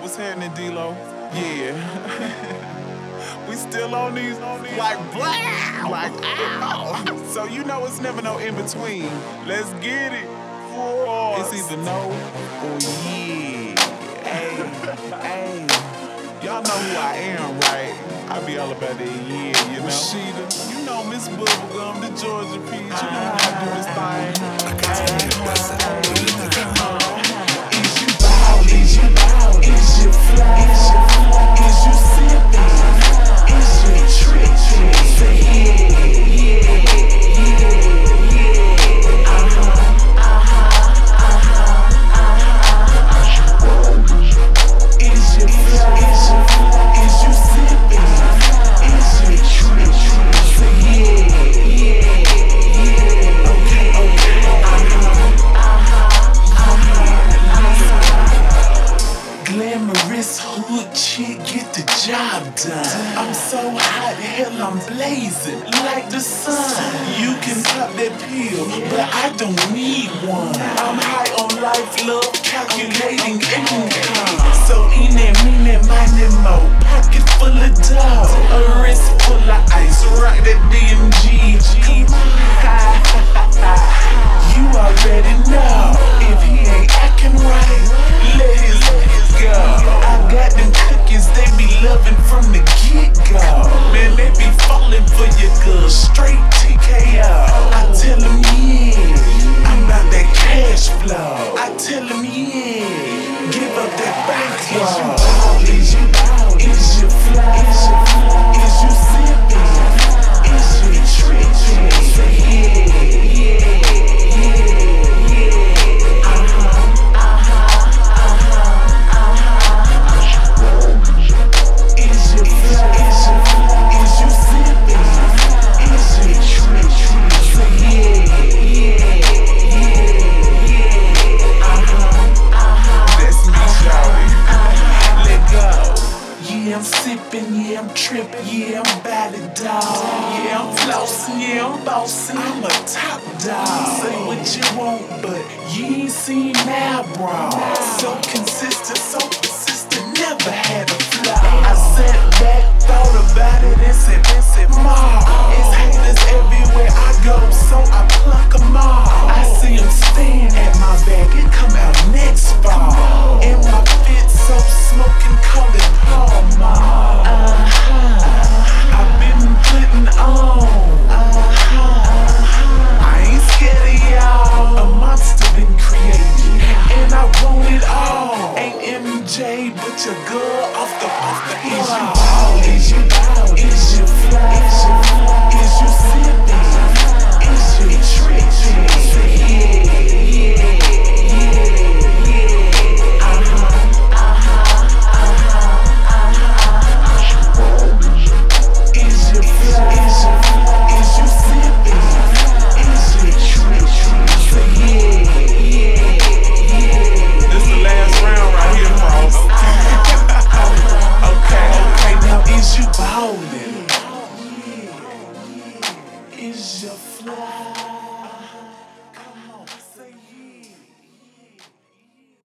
What's happening, D-Lo? Yeah. We still on these, like, blah, like, ow. So you know it's never no in between. Let's get it. It's either no or yeah. Hey. Y'all know who I am, right? I be all about that yeah, you know. Rashida, you know Miss Bubblegum, the Georgia Peach, you know how I do this thing. Is you bow? Is you fly? Is you sipping? Is you tripping? Say yeah. Is you fly? Is you sipping? Is you tripping? Say yeah. Glamorous hood chick, get the job done. I'm so hot, hell I'm blazing like the sun. You can pop that pill, but I don't need one. I'm high on life, love, calculating income. So in that, mean that, mind that mo. Pocket full of dough, a wrist full of ice. Rock that DMG. You already know. If he ain't acting right, let his go. I got them cookies, they be loving from the get-go. Man, they be falling for your girl, straight TKO. I tell them yeah, I'm about that cash flow. I tell them yeah, give up that bankroll. Is you bow? Is you fly? Is you sipping? Is you tripping? Say yeah. I'm sippin', yeah, I'm trippin', yeah, I'm about it, dawg. Yeah, I'm flossin', yeah, I'm bossin', I'm a top dog. Say what you want, but you ain't seen now, bro. So consistent, so persistent, never had a flaw. I sat back, thought about it, and said, Ma, it's haters everywhere I go, so I pluck 'em all. I see 'em stand at my back, it come out next fall. And my fit so smoking, call it Palma. I've been putting on. I ain't scared of y'all. A monster been created, and I want it all. Ain't MJ, but your girl off the Is you bow? Is you bow? Is you fly? Is you sipping? Is you tripping? Say yeah. Is your fly?